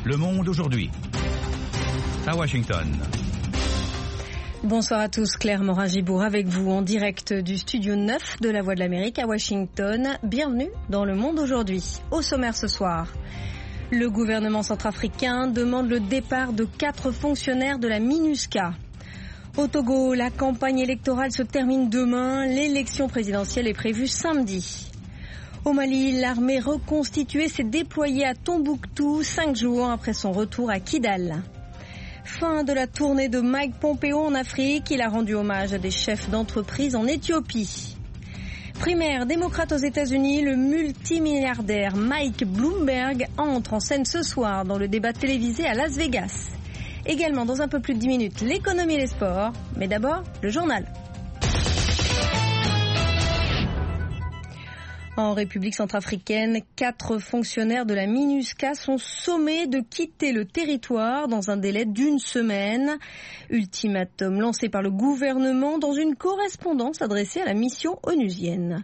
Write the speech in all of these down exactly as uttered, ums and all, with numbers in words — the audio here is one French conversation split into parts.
Le Monde aujourd'hui. À Washington. Bonsoir à tous, Claire Morin-Gibourg avec vous en direct du studio neuf de la Voix de l'Amérique à Washington. Bienvenue dans Le Monde aujourd'hui. Au sommaire ce soir, le gouvernement centrafricain demande le départ de quatre fonctionnaires de la MINUSCA. Au Togo, la campagne électorale se termine demain. L'élection présidentielle est prévue samedi. Au Mali, l'armée reconstituée s'est déployée à Tombouctou cinq jours après son retour à Kidal. Fin de la tournée de Mike Pompeo en Afrique. Il a rendu hommage à des chefs d'entreprise en Éthiopie. Primaire démocrate aux États-Unis, le multimilliardaire Mike Bloomberg entre en scène ce soir dans le débat télévisé à Las Vegas. Également dans un peu plus de dix minutes, l'économie et les sports. Mais d'abord, le journal. En République centrafricaine, quatre fonctionnaires de la MINUSCA sont sommés de quitter le territoire dans un délai d'une semaine. Ultimatum lancé par le gouvernement dans une correspondance adressée à la mission onusienne.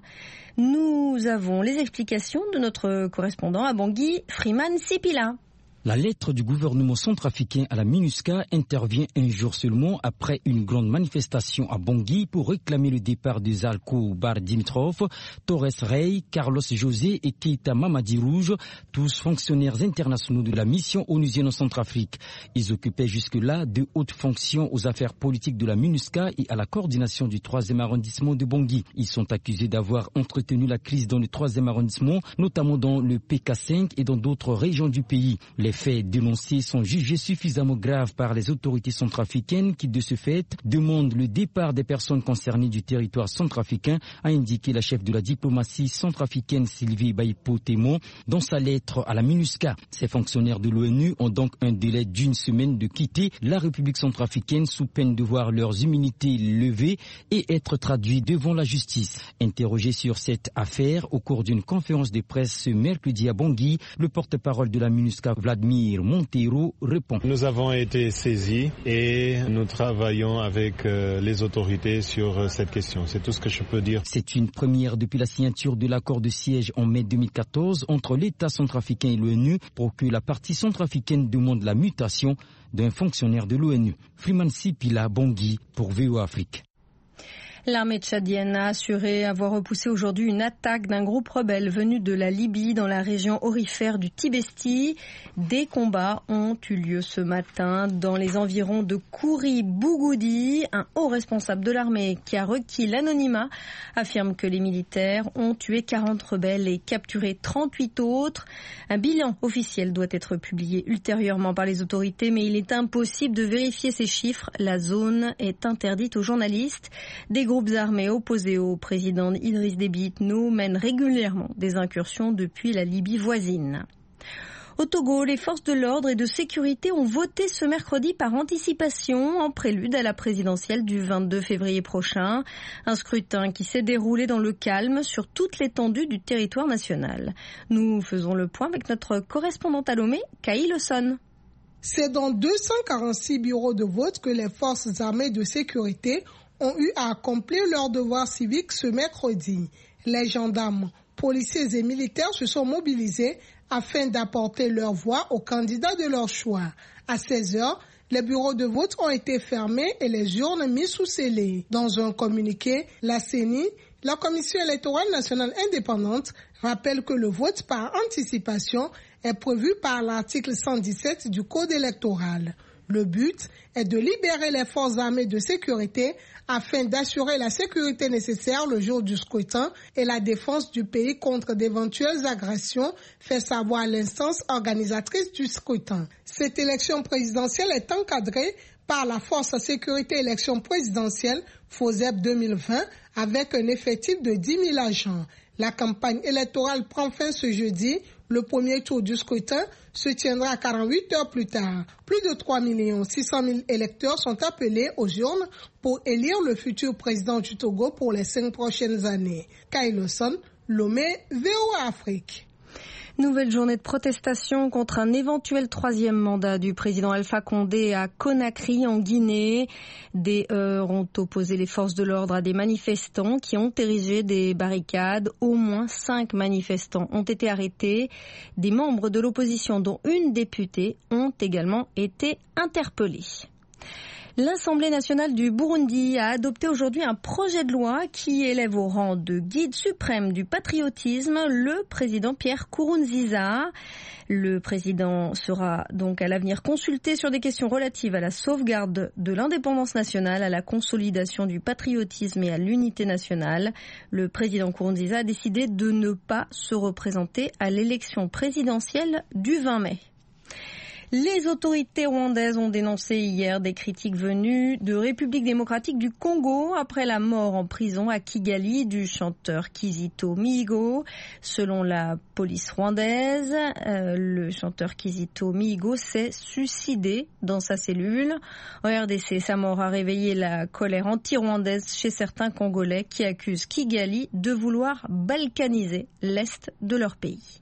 Nous avons les explications de notre correspondant à Bangui, Freeman Sipila. La lettre du gouvernement centrafricain à la MINUSCA intervient un jour seulement après une grande manifestation à Bangui pour réclamer le départ de Zalko Bar Dimitrov, Torres Rey, Carlos José et Keita Mamadi Rouge, tous fonctionnaires internationaux de la mission onusienne en Centrafrique. Ils occupaient jusque-là de hautes fonctions aux affaires politiques de la MINUSCA et à la coordination du troisième arrondissement de Bangui. Ils sont accusés d'avoir entretenu la crise dans le troisième arrondissement, notamment dans le P K cinq et dans d'autres régions du pays. Les faits dénoncés sont jugés suffisamment graves par les autorités centrafricaines qui, de ce fait, demandent le départ des personnes concernées du territoire centrafricain, a indiqué la chef de la diplomatie centrafricaine Sylvie Baipo-Témon dans sa lettre à la MINUSCA. Ces fonctionnaires de l'ONU ont donc un délai d'une semaine de quitter la République centrafricaine sous peine de voir leurs immunités levées et être traduits devant la justice. Interrogé sur cette affaire au cours d'une conférence de presse ce mercredi à Bangui, le porte-parole de la MINUSCA, Vladimir Montero, répond. Nous avons été saisis et nous travaillons avec euh, les autorités sur euh, cette question. C'est tout ce que je peux dire. C'est une première depuis la signature de l'accord de siège en mai deux mille quatorze entre l'État centrafricain et l'ONU pour que la partie centrafricaine demande la mutation d'un fonctionnaire de l'ONU. Freeman Sipila, Bangui pour V O A Afrique. L'armée tchadienne a assuré avoir repoussé aujourd'hui une attaque d'un groupe rebelle venu de la Libye dans la région aurifère du Tibesti. Des combats ont eu lieu ce matin dans les environs de Kouri Bougoudi. Un haut responsable de l'armée qui a requis l'anonymat affirme que les militaires ont tué quarante rebelles et capturé trente-huit autres. Un bilan officiel doit être publié ultérieurement par les autorités, mais il est impossible de vérifier ces chiffres. La zone est interdite aux journalistes. Des groupes armés opposés au président Idriss Déby Itno mènent régulièrement des incursions depuis la Libye voisine. Au Togo, les forces de l'ordre et de sécurité ont voté ce mercredi par anticipation en prélude à la présidentielle du vingt-deux février prochain. Un scrutin qui s'est déroulé dans le calme sur toute l'étendue du territoire national. Nous faisons le point avec notre correspondante à Lomé, Kaï Lawson. C'est dans deux cent quarante-six bureaux de vote que les forces armées de sécurité ont eu à accomplir leur devoir civique ce mercredi. Les gendarmes, policiers et militaires se sont mobilisés afin d'apporter leur voix aux candidats de leur choix. À seize heures, les bureaux de vote ont été fermés et les urnes mises sous scellé. Dans un communiqué, la C E N I, la Commission électorale nationale indépendante, rappelle que le vote par anticipation est prévu par l'article cent dix-sept du Code électoral. Le but est de libérer les forces armées de sécurité afin d'assurer la sécurité nécessaire le jour du scrutin et la défense du pays contre d'éventuelles agressions, fait savoir l'instance organisatrice du scrutin. Cette élection présidentielle est encadrée par la Force Sécurité Élection Présidentielle FOSEP deux mille vingt avec un effectif de dix mille agents. La campagne électorale prend fin ce jeudi. Le premier tour du scrutin se tiendra quarante-huit heures plus tard. Plus de trois millions six cent mille électeurs sont appelés aux urnes pour élire le futur président du Togo pour les cinq prochaines années. Kaï Lawson, Lomé, V O A Afrique. Nouvelle journée de protestation contre un éventuel troisième mandat du président Alpha Condé à Conakry en Guinée. Des heurts ont opposé les forces de l'ordre à des manifestants qui ont érigé des barricades. Au moins cinq manifestants ont été arrêtés. Des membres de l'opposition, dont une députée, ont également été interpellés. L'Assemblée nationale du Burundi a adopté aujourd'hui un projet de loi qui élève au rang de guide suprême du patriotisme le président Pierre Nkurunziza. Le président sera donc à l'avenir consulté sur des questions relatives à la sauvegarde de l'indépendance nationale, à la consolidation du patriotisme et à l'unité nationale. Le président Nkurunziza a décidé de ne pas se représenter à l'élection présidentielle du vingt mai. Les autorités rwandaises ont dénoncé hier des critiques venues de République démocratique du Congo après la mort en prison à Kigali du chanteur Kizito Mihigo. Selon la police rwandaise, euh, le chanteur Kizito Mihigo s'est suicidé dans sa cellule. En R D C, sa mort a réveillé la colère anti-rwandaise chez certains Congolais qui accusent Kigali de vouloir balkaniser l'est de leur pays.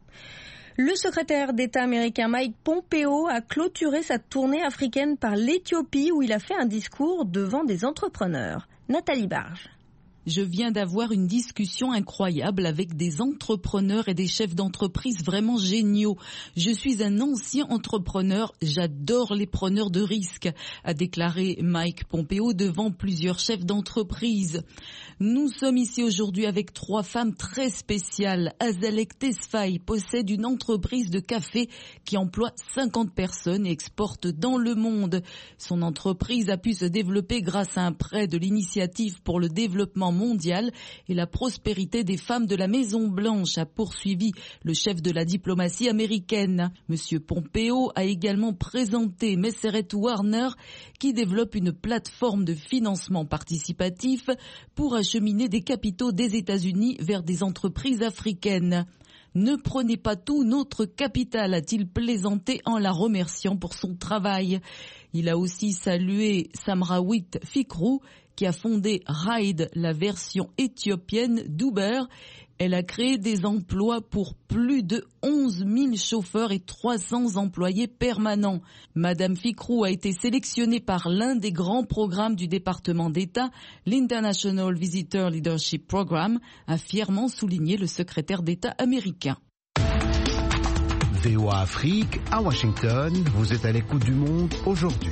Le secrétaire d'État américain Mike Pompeo a clôturé sa tournée africaine par l'Éthiopie où il a fait un discours devant des entrepreneurs. Nathalie Barge. Je viens d'avoir une discussion incroyable avec des entrepreneurs et des chefs d'entreprise vraiment géniaux. Je suis un ancien entrepreneur, j'adore les preneurs de risques, a déclaré Mike Pompeo devant plusieurs chefs d'entreprise. Nous sommes ici aujourd'hui avec trois femmes très spéciales. Azalek Tesfaye possède une entreprise de café qui emploie cinquante personnes et exporte dans le monde. Son entreprise a pu se développer grâce à un prêt de l'Initiative pour le développement mondial et la prospérité des femmes de la Maison Blanche, a poursuivi le chef de la diplomatie américaine. Monsieur Pompeo a également présenté Messeret Warner qui développe une plateforme de financement participatif pour acheminer des capitaux des États-Unis vers des entreprises africaines. Ne prenez pas tout notre capital, a-t-il plaisanté en la remerciant pour son travail. Il a aussi salué Samrawit Fikru qui a fondé Ride, la version éthiopienne d'Uber. Elle a créé des emplois pour plus de onze mille chauffeurs et trois cents employés permanents. Madame Fikru a été sélectionnée par l'un des grands programmes du département d'État, l'International Visitor Leadership Program, a fièrement souligné le secrétaire d'État américain. V O A Afrique, à Washington, vous êtes à l'écoute du monde aujourd'hui.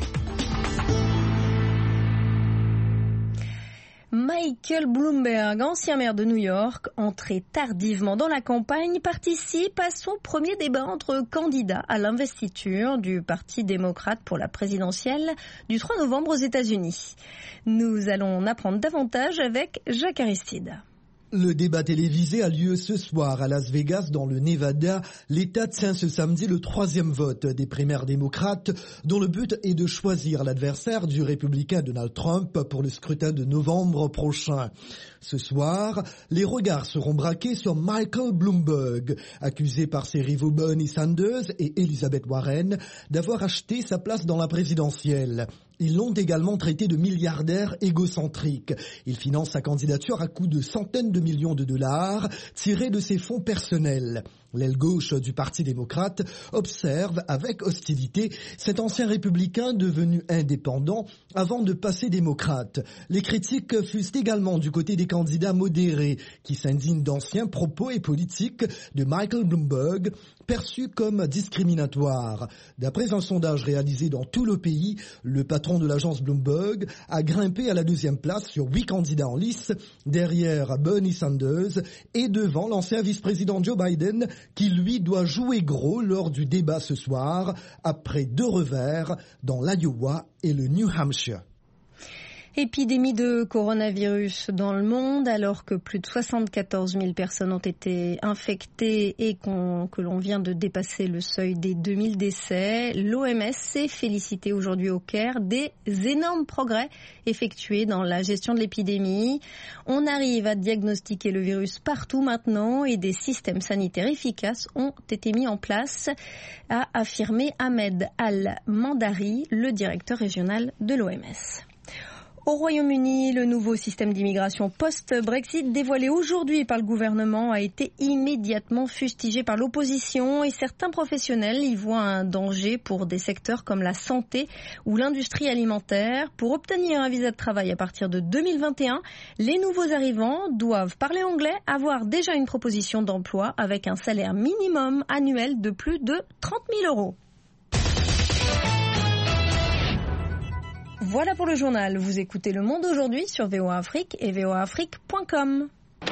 Michael Bloomberg, ancien maire de New York, entré tardivement dans la campagne, participe à son premier débat entre candidats à l'investiture du Parti démocrate pour la présidentielle du trois novembre aux États-Unis. Nous allons en apprendre davantage avec Jacques Aristide. Le débat télévisé a lieu ce soir à Las Vegas, dans le Nevada. L'État tient ce samedi le troisième vote des primaires démocrates, dont le but est de choisir l'adversaire du républicain Donald Trump pour le scrutin de novembre prochain. Ce soir, les regards seront braqués sur Michael Bloomberg, accusé par ses rivaux Bernie Sanders et Elizabeth Warren d'avoir acheté sa place dans la présidentielle. Ils l'ont également traité de milliardaire égocentrique. Il finance sa candidature à coût de centaines de millions de dollars tirés de ses fonds personnels. L'aile gauche du Parti démocrate observe avec hostilité cet ancien républicain devenu indépendant avant de passer démocrate. Les critiques fusent également du côté des candidats modérés qui s'indignent d'anciens propos et politiques de Michael Bloomberg perçus comme discriminatoires. D'après un sondage réalisé dans tout le pays, le patron de l'agence Bloomberg a grimpé à la deuxième place sur huit candidats en lice, derrière Bernie Sanders et devant l'ancien vice-président Joe Biden, qui lui doit jouer gros lors du débat ce soir, après deux revers dans l'Iowa et le New Hampshire. Épidémie de coronavirus dans le monde, alors que plus de soixante-quatorze mille personnes ont été infectées et qu'on, que l'on vient de dépasser le seuil des deux mille décès. L'O M S s'est félicité aujourd'hui au Caire des énormes progrès effectués dans la gestion de l'épidémie. On arrive à diagnostiquer le virus partout maintenant et des systèmes sanitaires efficaces ont été mis en place, a affirmé Ahmed Al-Mandari, le directeur régional de l'O M S. Au Royaume-Uni, le nouveau système d'immigration post-Brexit dévoilé aujourd'hui par le gouvernement a été immédiatement fustigé par l'opposition et certains professionnels y voient un danger pour des secteurs comme la santé ou l'industrie alimentaire. Pour obtenir un visa de travail à partir de deux mille vingt et un, les nouveaux arrivants doivent parler anglais, avoir déjà une proposition d'emploi avec un salaire minimum annuel de plus de trente mille euros. Voilà pour le journal. Vous écoutez Le Monde aujourd'hui sur V O A Afrique et v o a afrique point com.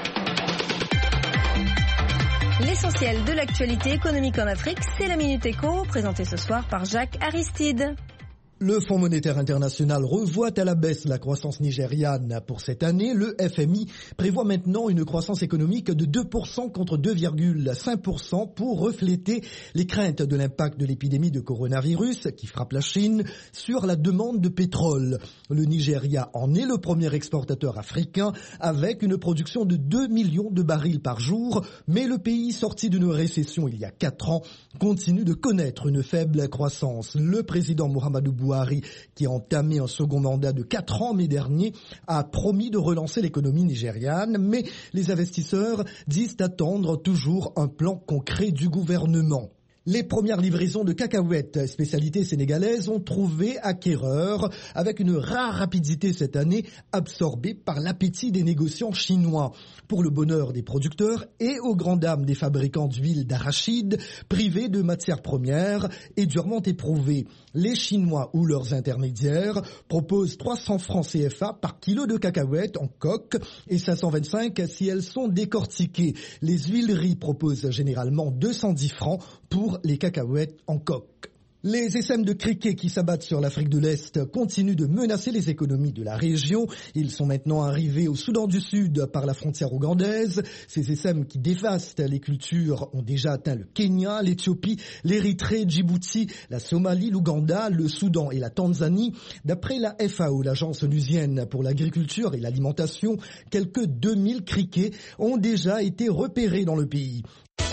L'essentiel de l'actualité économique en Afrique, c'est la Minute Éco, présentée ce soir par Jacques Aristide. Le Fonds monétaire international revoit à la baisse la croissance nigériane pour cette année. Le F M I prévoit maintenant une croissance économique de deux pour cent contre deux virgule cinq pour cent pour refléter les craintes de l'impact de l'épidémie de coronavirus qui frappe la Chine sur la demande de pétrole. Le Nigeria en est le premier exportateur africain avec une production de deux millions de barils par jour, mais le pays sorti d'une récession il y a quatre ans continue de connaître une faible croissance. Le président Muhammadu Buhari, qui a entamé un second mandat de quatre ans mai dernier, a promis de relancer l'économie nigériane, mais les investisseurs disent attendre toujours un plan concret du gouvernement. Les premières livraisons de cacahuètes, spécialité sénégalaise, ont trouvé acquéreur avec une rare rapidité cette année, absorbée par l'appétit des négociants chinois. Pour le bonheur des producteurs et aux grandes dames des fabricants d'huile d'arachide, privés de matières premières et durement éprouvés. Les Chinois ou leurs intermédiaires proposent trois cents francs C F A par kilo de cacahuètes en coque et cinq cent vingt-cinq si elles sont décortiquées. Les huileries proposent généralement deux cent dix francs pour les cacahuètes en coque. Les essaim de criquets qui s'abattent sur l'Afrique de l'Est continuent de menacer les économies de la région. Ils sont maintenant arrivés au Soudan du Sud par la frontière ougandaise. Ces essaim qui dévastent les cultures ont déjà atteint le Kenya, l'Éthiopie, l'Érythrée, Djibouti, la Somalie, l'Ouganda, le Soudan et la Tanzanie. D'après la F A O, l'agence onusienne pour l'agriculture et l'alimentation, quelques deux mille criquets ont déjà été repérés dans le pays.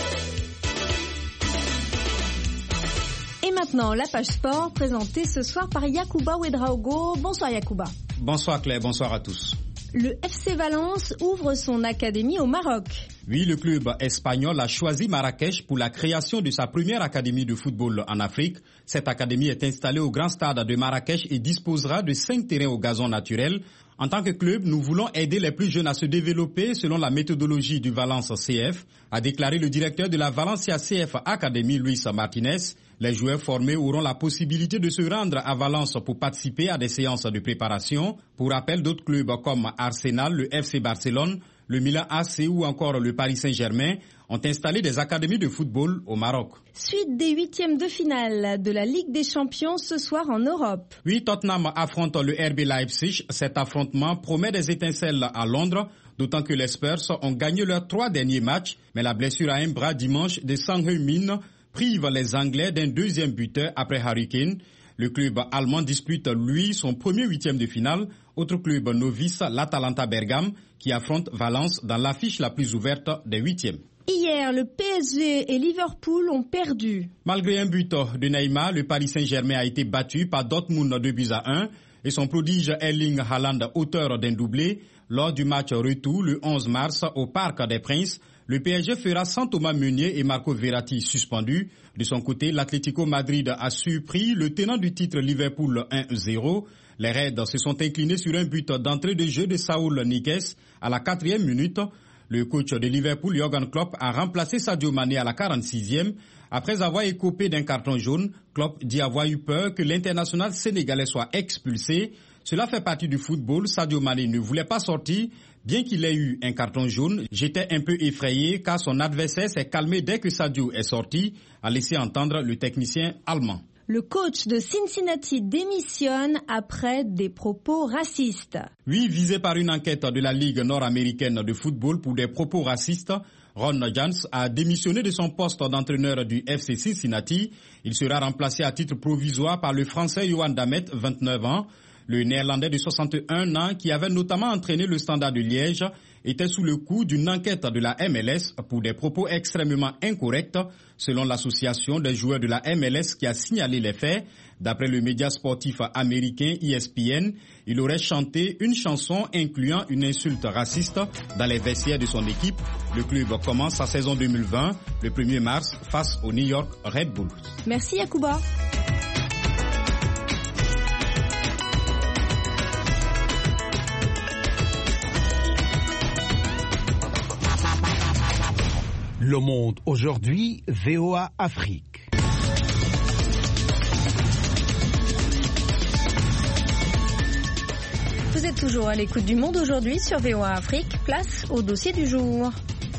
Et maintenant, la page sport présentée ce soir par Yacouba Ouedraogo. Bonsoir Yacouba. Bonsoir Claire, bonsoir à tous. Le F C Valence ouvre son académie au Maroc. Oui, le club espagnol a choisi Marrakech pour la création de sa première académie de football en Afrique. Cette académie est installée au Grand Stade de Marrakech et disposera de cinq terrains au gazon naturel. En tant que club, nous voulons aider les plus jeunes à se développer selon la méthodologie du Valence C F, a déclaré le directeur de la Valencia C F Academy, Luis Martinez. Les joueurs formés auront la possibilité de se rendre à Valence pour participer à des séances de préparation. Pour rappel, d'autres clubs comme Arsenal, le F C Barcelone, le Milan A C ou encore le Paris Saint-Germain ont installé des académies de football au Maroc. Suite des huitièmes de finale de la Ligue des Champions ce soir en Europe. Oui, Tottenham affronte le R B Leipzig. Cet affrontement promet des étincelles à Londres, d'autant que les Spurs ont gagné leurs trois derniers matchs. Mais la blessure à un bras dimanche de Son Heung-min prive les Anglais d'un deuxième buteur après Harry Kane. Le club allemand dispute, lui, son premier huitième de finale. Autre club novice, l'Atalanta Bergame, qui affronte Valence dans l'affiche la plus ouverte des huitièmes. Hier, le P S G et Liverpool ont perdu. Malgré un but de Neymar, le Paris Saint-Germain a été battu par Dortmund deux buts à un et son prodige Erling Haaland, auteur d'un doublé. Lors du match retour le onze mars au Parc des Princes, le P S G fera sans Thomas Meunier et Marco Verratti suspendus. De son côté, l'Atlético Madrid a surpris le tenant du titre Liverpool un zéro. Les Reds se sont inclinés sur un but d'entrée de jeu de Saúl Ñíguez à la quatrième minute. Le coach de Liverpool, Jürgen Klopp, a remplacé Sadio Mané à la quarante-sixième. Après avoir écopé d'un carton jaune, Klopp dit avoir eu peur que l'international sénégalais soit expulsé. Cela fait partie du football. Sadio Mané ne voulait pas sortir. Bien qu'il ait eu un carton jaune, j'étais un peu effrayé car son adversaire s'est calmé dès que Sadio est sorti, a laissé entendre le technicien allemand. Le coach de Cincinnati démissionne après des propos racistes. Oui, visé par une enquête de la Ligue nord-américaine de football pour des propos racistes, Ron Jans a démissionné de son poste d'entraîneur du F C Cincinnati. Il sera remplacé à titre provisoire par le Français Yohan Damet, vingt-neuf ans. Le Néerlandais de soixante et un ans, qui avait notamment entraîné le Standard de Liège, était sous le coup d'une enquête de la M L S pour des propos extrêmement incorrects, selon l'association des joueurs de la M L S qui a signalé les faits. D'après le média sportif américain E S P N, il aurait chanté une chanson incluant une insulte raciste dans les vestiaires de son équipe. Le club commence sa saison deux mille vingt le premier mars face au New York Red Bulls. Merci Yacouba. Le Monde aujourd'hui, V O A Afrique. Vous êtes toujours à l'écoute du Monde aujourd'hui sur V O A Afrique. Place au dossier du jour.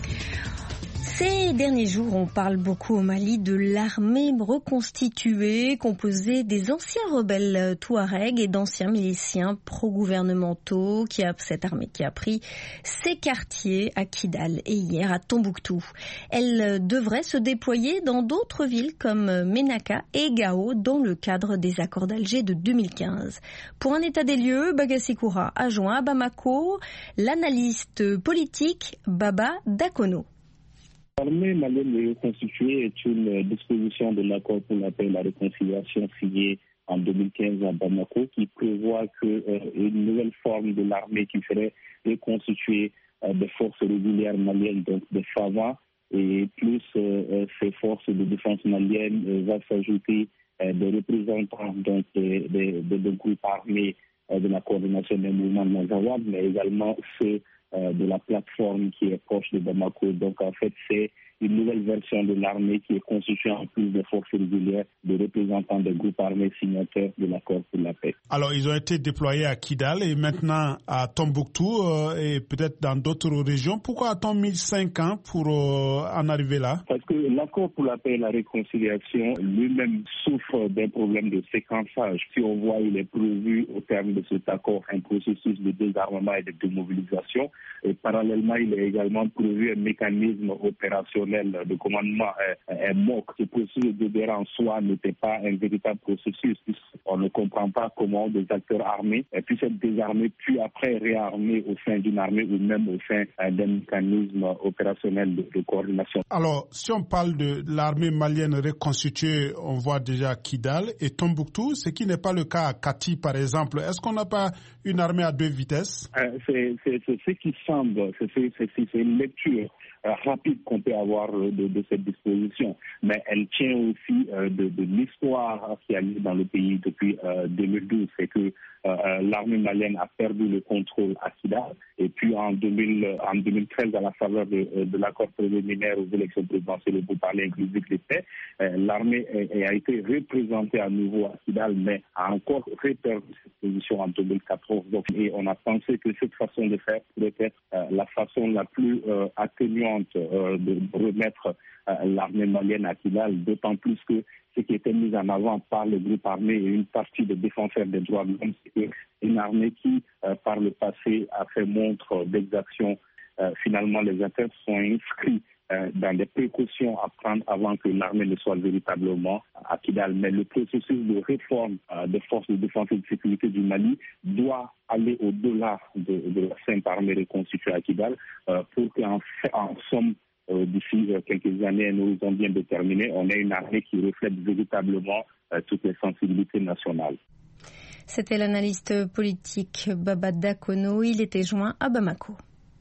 Ces derniers jours, on parle beaucoup au Mali de l'armée reconstituée, composée des anciens rebelles touaregs et d'anciens miliciens pro-gouvernementaux, qui a, cette armée qui a pris ses quartiers à Kidal et hier à Tombouctou. Elle devrait se déployer dans d'autres villes comme Ménaka et Gao dans le cadre des accords d'Alger de deux mille quinze. Pour un état des lieux, Bagassi Koura a joint à Bamako l'analyste politique Baba Dakono. L'armée malienne reconstituée est une disposition de l'accord pour la paix et la réconciliation signé en deux mille quinze à Bamako qui prévoit qu'une euh, nouvelle forme de l'armée qui serait reconstituée euh, des forces régulières maliennes, donc des F A V A, et plus euh, ces forces de défense maliennes euh, va s'ajouter euh, des représentants donc, des, des, des, des groupes armés euh, de la coordination des mouvements de Mazawad, mais également ceux Euh, de la plateforme qui est proche de Bamako. Donc en fait, c'est une nouvelle version de l'armée qui est constituée en plus des forces régulières de représentants des groupes armés signataires de l'accord pour la paix. Alors ils ont été déployés à Kidal et maintenant à Tombouctou euh, et peut-être dans d'autres régions. Pourquoi a-t-on mis cinq ans pour euh, en arriver là? Parce que l'accord pour la paix et la réconciliation lui-même souffre d'un problème de séquençage. Si on voit, il est prévu au terme de cet accord un processus de désarmement et de démobilisation. Et parallèlement, il est également prévu un mécanisme opérationnel de commandement un M O C. Ce processus de guerre en soi n'était pas un véritable processus. On ne comprend pas comment des acteurs armés puissent être désarmés puis après réarmés au sein d'une armée ou même au sein d'un mécanisme opérationnel de, de coordination. Alors, si on parle de l'armée malienne reconstituée, on voit déjà Kidal et Tombouctou, ce qui n'est pas le cas à Kati par exemple. Est-ce qu'on n'a pas une armée à deux vitesses? euh, c'est, c'est, c'est ce qui semble, c'est, c'est, c'est, c'est une lecture euh, rapide qu'on peut avoir de, de cette disposition, mais elle tient aussi euh, de, de l'histoire qui a lieu dans le pays depuis euh, deux mille douze. C'est que euh, l'armée malienne a perdu le contrôle à Kidal et puis en, deux mille, en deux mille treize, à la faveur de, de l'accord préliminaire aux élections présidentielles pour parler inclusif des faits, euh, l'armée a, a été représentée à nouveau à Kidal, mais a encore reperdu cette position en deux mille quatorze. Donc, et on a pensé que cette façon de faire pourrait être euh, la façon la plus euh, atténuante euh, de remettre euh, l'armée malienne à Kidal, d'autant plus que ce qui était mis en avant par le groupe armé et une partie des défenseurs des droits de l'homme, c'est une armée qui, euh, par le passé, a fait montre d'exaction. Euh, finalement, les acteurs sont inscrits euh, dans des précautions à prendre avant que l'armée ne soit véritablement à Kidal. Mais le processus de réforme euh, des forces de défense et de sécurité du Mali doit aller au-delà de, de la simple armée reconstituée à Kidal euh, pour qu'en en somme, Euh, d'ici euh, quelques années, nous avons bien déterminé, on a une armée qui reflète véritablement euh, toutes les sensibilités nationales. C'était l'analyste politique Baba Dakono. Il était joint à Bamako.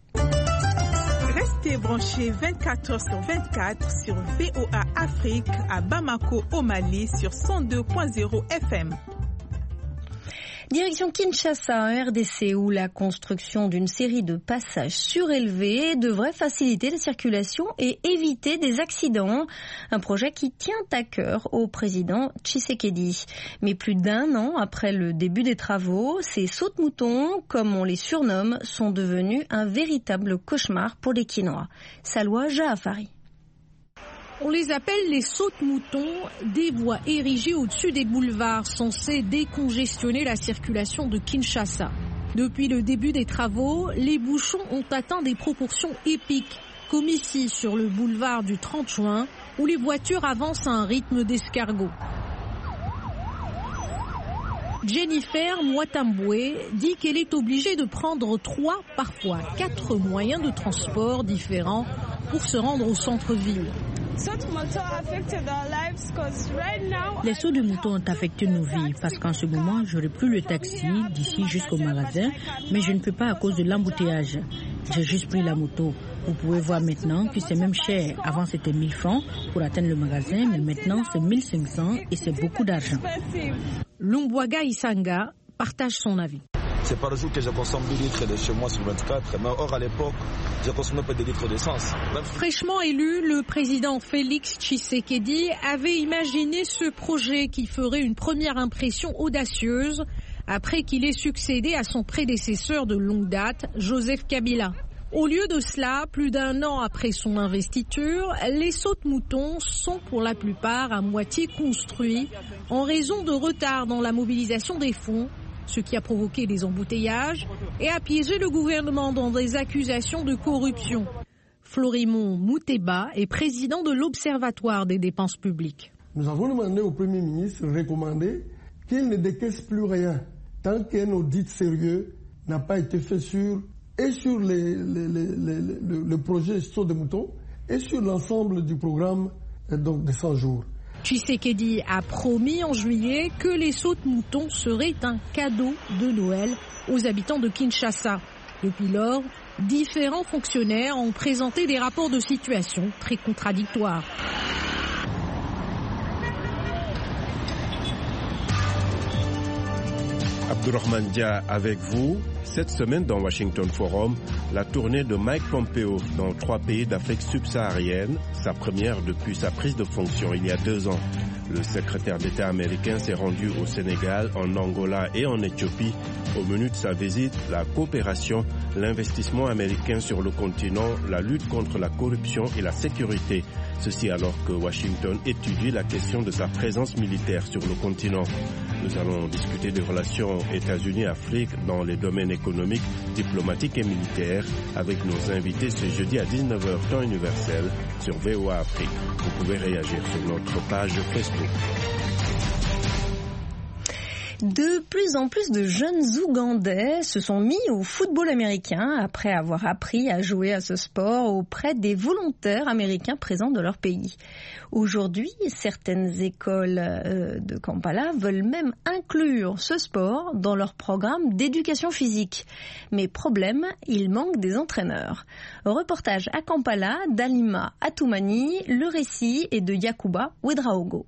Restez branchés vingt-quatre heures sur vingt-quatre sur V O A Afrique à Bamako au Mali sur cent deux point zéro F M. Direction Kinshasa, en R D C, où la construction d'une série de passages surélevés devrait faciliter la circulation et éviter des accidents. Un projet qui tient à cœur au président Tshisekedi. Mais plus d'un an après le début des travaux, ces saute-moutons, comme on les surnomme, sont devenus un véritable cauchemar pour les Kinois. Salwa Jaafari. On les appelle les saute-moutons, des voies érigées au-dessus des boulevards censées décongestionner la circulation de Kinshasa. Depuis le début des travaux, les bouchons ont atteint des proportions épiques, comme ici sur le boulevard du trente juin, où les voitures avancent à un rythme d'escargot. Jennifer Mwatambwe dit qu'elle est obligée de prendre trois, parfois quatre moyens de transport différents pour se rendre au centre-ville. Les sauts de moto ont affecté nos vies parce qu'en ce moment, je n'aurai plus le taxi d'ici jusqu'au magasin, mais je ne peux pas à cause de l'embouteillage. J'ai juste pris la moto. Vous pouvez voir maintenant que c'est même cher. Avant, c'était mille francs pour atteindre le magasin, mais maintenant, c'est mille cinq cents et c'est beaucoup d'argent. Lumbwaga Isanga partage son avis. C'est par jour que je consomme deux litres de chez moi sur vingt-quatre, mais or à l'époque, je consommais pas de litres d'essence. Fraîchement élu, le président Félix Tshisekedi avait imaginé ce projet qui ferait une première impression audacieuse après qu'il ait succédé à son prédécesseur de longue date, Joseph Kabila. Au lieu de cela, plus d'un an après son investiture, les saute-moutons sont pour la plupart à moitié construits en raison de retard dans la mobilisation des fonds, ce qui a provoqué des embouteillages et a piégé le gouvernement dans des accusations de corruption. Florimond Mouteba est président de l'Observatoire des dépenses publiques. Nous avons demandé au Premier ministre de recommander qu'il ne décaisse plus rien tant qu'un audit sérieux n'a pas été fait sur, et sur les, les, les, les, le, le projet saut de moutons et sur l'ensemble du programme donc, de cent jours. Tshisekedi a promis en juillet que les saute-moutons seraient un cadeau de Noël aux habitants de Kinshasa. Depuis lors, différents fonctionnaires ont présenté des rapports de situation très contradictoires. Abdourahmane Dia avec vous. Cette semaine dans Washington Forum, la tournée de Mike Pompeo dans trois pays d'Afrique subsaharienne, sa première depuis sa prise de fonction il y a deux ans. Le secrétaire d'État américain s'est rendu au Sénégal, en Angola et en Éthiopie. Au menu de sa visite, la coopération, l'investissement américain sur le continent, la lutte contre la corruption et la sécurité. Ceci alors que Washington étudie la question de sa présence militaire sur le continent. Nous allons discuter des relations États-Unis-Afrique dans les domaines économiques, diplomatiques et militaires avec nos invités ce jeudi à dix-neuf heures temps universel sur V O A Afrique. Vous pouvez réagir sur notre page Facebook. De plus en plus de jeunes Ougandais se sont mis au football américain après avoir appris à jouer à ce sport auprès des volontaires américains présents dans leur pays. Aujourd'hui, certaines écoles de Kampala veulent même inclure ce sport dans leur programme d'éducation physique. Mais problème, il manque des entraîneurs. Reportage à Kampala d'Alima Atoumani, le récit est de Yakuba Ouedraogo.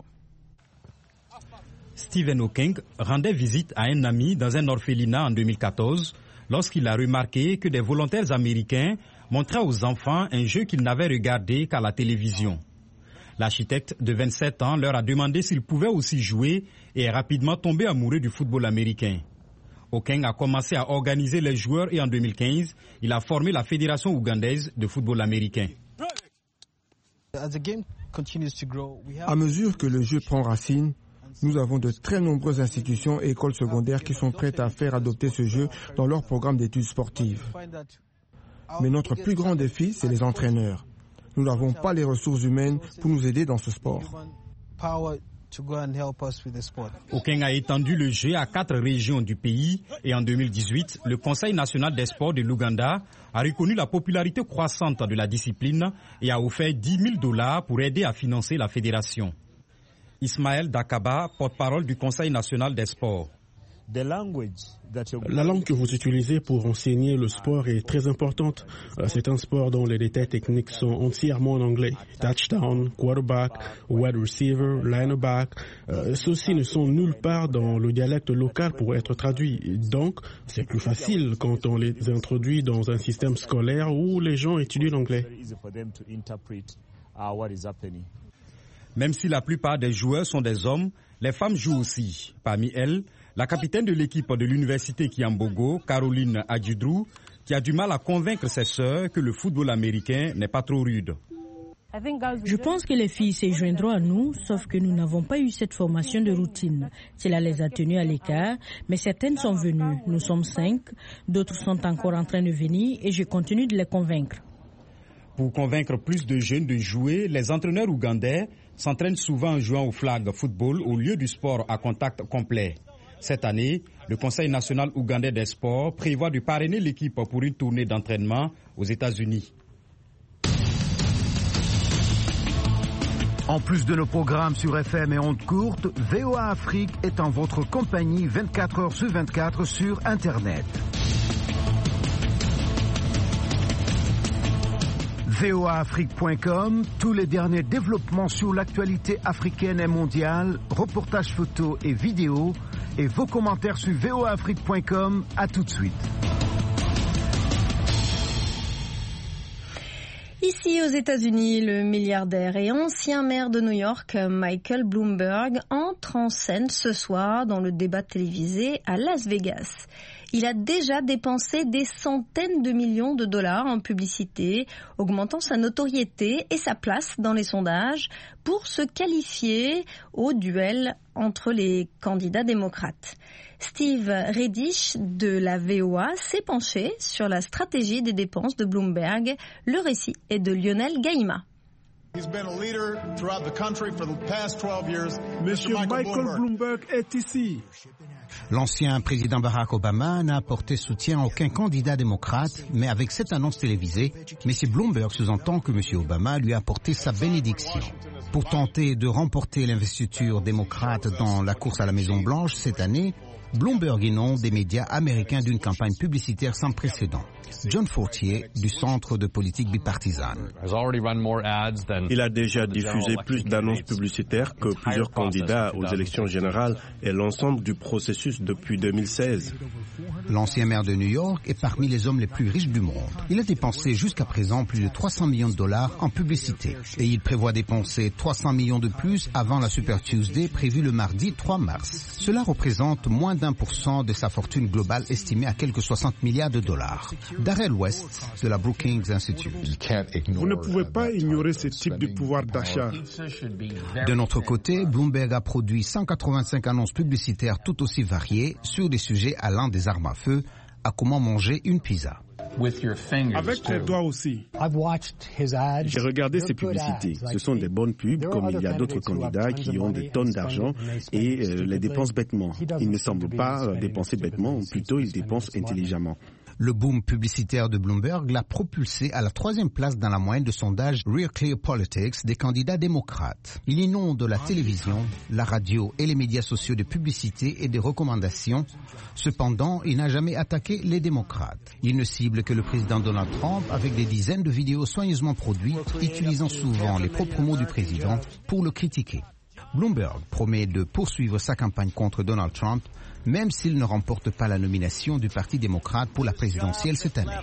Stephen Okeng rendait visite à un ami dans un orphelinat en deux mille quatorze lorsqu'il a remarqué que des volontaires américains montraient aux enfants un jeu qu'ils n'avaient regardé qu'à la télévision. L'architecte de vingt-sept ans leur a demandé s'ils pouvaient aussi jouer et est rapidement tombé amoureux du football américain. Okeng a commencé à organiser les joueurs et en deux mille quinze, il a formé la Fédération ougandaise de football américain. À mesure que le jeu prend racine, nous avons de très nombreuses institutions et écoles secondaires qui sont prêtes à faire adopter ce jeu dans leur programme d'études sportives. Mais notre plus grand défi, c'est les entraîneurs. Nous n'avons pas les ressources humaines pour nous aider dans ce sport. Okeng a étendu le jeu à quatre régions du pays et en deux mille dix-huit, le Conseil national des sports de l'Ouganda a reconnu la popularité croissante de la discipline et a offert dix mille dollars pour aider à financer la fédération. Ismaël Dakaba, porte-parole du Conseil national des sports. La langue que vous utilisez pour enseigner le sport est très importante. C'est un sport dont les détails techniques sont entièrement en anglais. Touchdown, quarterback, wide receiver, lineback, euh, ceux-ci ne sont nulle part dans le dialecte local pour être traduits. Donc, c'est plus facile quand on les introduit dans un système scolaire où les gens étudient l'anglais. Même si la plupart des joueurs sont des hommes, les femmes jouent aussi. Parmi elles, la capitaine de l'équipe de l'université Kiambogo, Caroline Adjidrou, qui a du mal à convaincre ses sœurs que le football américain n'est pas trop rude. Je pense que les filles se joindront à nous, sauf que nous n'avons pas eu cette formation de routine. Cela les a tenues à l'écart, mais certaines sont venues. Nous sommes cinq, d'autres sont encore en train de venir et je continue de les convaincre. Pour convaincre plus de jeunes de jouer, les entraîneurs ougandais s'entraînent souvent en jouant au flag football au lieu du sport à contact complet. Cette année, le Conseil national ougandais des sports prévoit de parrainer l'équipe pour une tournée d'entraînement aux États-Unis. En plus de nos programmes sur F M et ondes courtes, V O A Afrique est en votre compagnie vingt-quatre heures sur vingt-quatre sur Internet. V O A Afrique point com, tous les derniers développements sur l'actualité africaine et mondiale, reportages photos et vidéos, et vos commentaires sur V O A Afrique point com. À tout de suite. Ici aux États-Unis, le milliardaire et ancien maire de New York, Michael Bloomberg, entre en scène ce soir dans le débat télévisé à Las Vegas. Il a déjà dépensé des centaines de millions de dollars en publicité, augmentant sa notoriété et sa place dans les sondages pour se qualifier au duel entre les candidats démocrates. Steve Redish de la V O A s'est penché sur la stratégie des dépenses de Bloomberg. Le récit est de Lionel Gaïma. Monsieur Michael Bloomberg est ici. L'ancien président Barack Obama n'a apporté soutien à aucun candidat démocrate, mais avec cette annonce télévisée, M. Bloomberg sous-entend que M. Obama lui a apporté sa bénédiction. Pour tenter de remporter l'investiture démocrate dans la course à la Maison-Blanche cette année, Bloomberg inonde des médias américains d'une campagne publicitaire sans précédent. John Fortier, du Centre de politique bipartisane. Il a déjà diffusé plus d'annonces publicitaires que plusieurs candidats aux élections générales et l'ensemble du processus depuis deux mille seize. L'ancien maire de New York est parmi les hommes les plus riches du monde. Il a dépensé jusqu'à présent plus de trois cents millions de dollars en publicité. Et il prévoit dépenser trois cents millions de plus avant la Super Tuesday prévue le mardi trois mars. Cela représente moins d'un pour cent de sa fortune globale estimée à quelques soixante milliards de dollars. Darrell West de la Brookings Institute. Vous ne pouvez pas ignorer ce type de pouvoir d'achat. De notre côté, Bloomberg a produit cent quatre-vingt-cinq annonces publicitaires tout aussi variées sur des sujets allant des armes à feu à comment manger une pizza. Avec les doigts aussi. J'ai regardé ces publicités. Ce sont des bonnes pubs, comme il y a d'autres candidats qui ont des tonnes d'argent et euh, les dépensent bêtement. Ils ne semblent pas euh, dépenser bêtement, ou plutôt ils dépensent intelligemment. Le boom publicitaire de Bloomberg l'a propulsé à la troisième place dans la moyenne de sondage Real Clear Politics des candidats démocrates. Il inonde la télévision, la radio et les médias sociaux de publicité et de recommandations. Cependant, il n'a jamais attaqué les démocrates. Il ne cible que le président Donald Trump avec des dizaines de vidéos soigneusement produites, utilisant souvent les propres mots du président pour le critiquer. Bloomberg promet de poursuivre sa campagne contre Donald Trump, même s'il ne remporte pas la nomination du Parti démocrate pour la présidentielle cette année.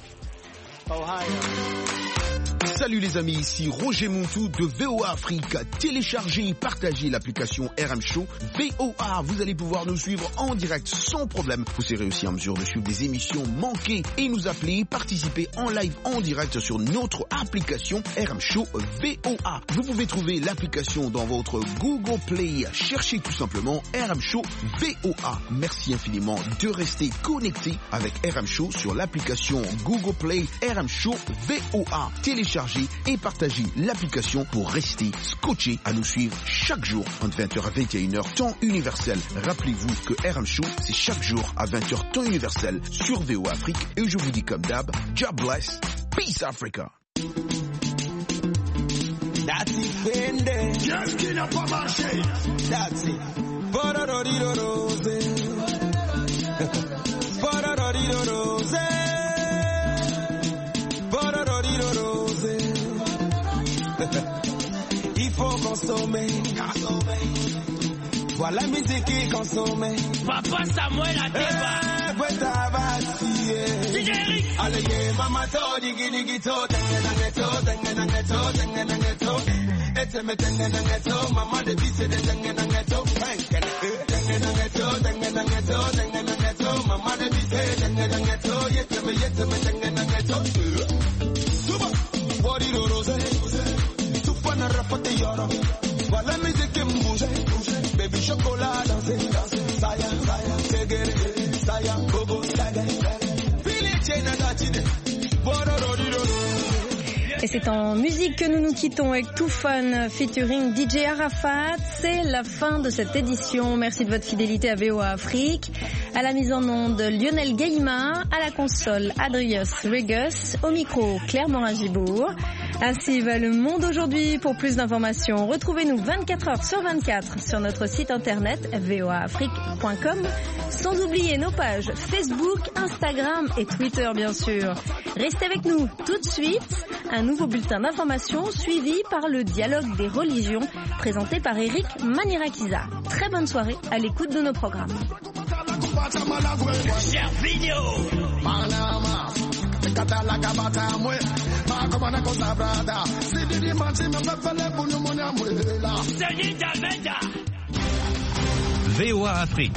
Salut les amis, ici Roger Montou de V O A Afrique. Téléchargez et partagez l'application R M Show V O A. Vous allez pouvoir nous suivre en direct sans problème. Vous serez aussi en mesure de suivre des émissions manquées et nous appeler, participer en live en direct sur notre application R M Show V O A. Vous pouvez trouver l'application dans votre Google Play. Cherchez tout simplement R M Show V O A. Merci infiniment de rester connecté avec R M Show sur l'application Google Play R M Show V O A. Téléchargez et partagez l'application pour rester scotché à nous suivre chaque jour entre vingt heures à vingt et une heures temps universel. Rappelez-vous que R M Show c'est chaque jour à vingt heures temps universel sur V O A Afrique et je vous dis comme d'hab, God bless, peace Africa. That's it, just get up on my shade. That's it. Il faut consommer, consommer. Voilà la musique qui consomme. Papa Samuel a débat. Bweta basi. Allez, mama to digi digi to, tenga tenga to, tenga tenga to, tenga tenga to. Ete me tenga tenga to, mama de bise de tenga tenga to. Tenga tenga to, tenga tenga to, tenga tenga to, mama de bise tenga tenga to. Yete me yete me tenga tenga to. Suba, body do rose. Tufana rapate yoro. Voilà musique qui me bouge. Baby chocolat danser, saya, saya, tegere, saya, bobo, saga. Et c'est en musique que nous nous quittons avec Too Fun featuring D J Arafat. C'est la fin de cette édition. Merci de votre fidélité à V O A Afrique. À la mise en onde, Lionel Gaïma. À la console, Adrius Regus. Au micro, Claire Morin-Gibourg. Ainsi va le monde aujourd'hui. Pour plus d'informations, retrouvez-nous vingt-quatre heures sur vingt-quatre sur notre site internet v o a afrique point com. Sans oublier nos pages Facebook, Instagram et Twitter bien sûr. Restez avec nous tout de suite. Un nouveau bulletin d'information suivi par le dialogue des religions présenté par Eric Manirakiza. Très bonne soirée à l'écoute de nos programmes. V O A Afrique,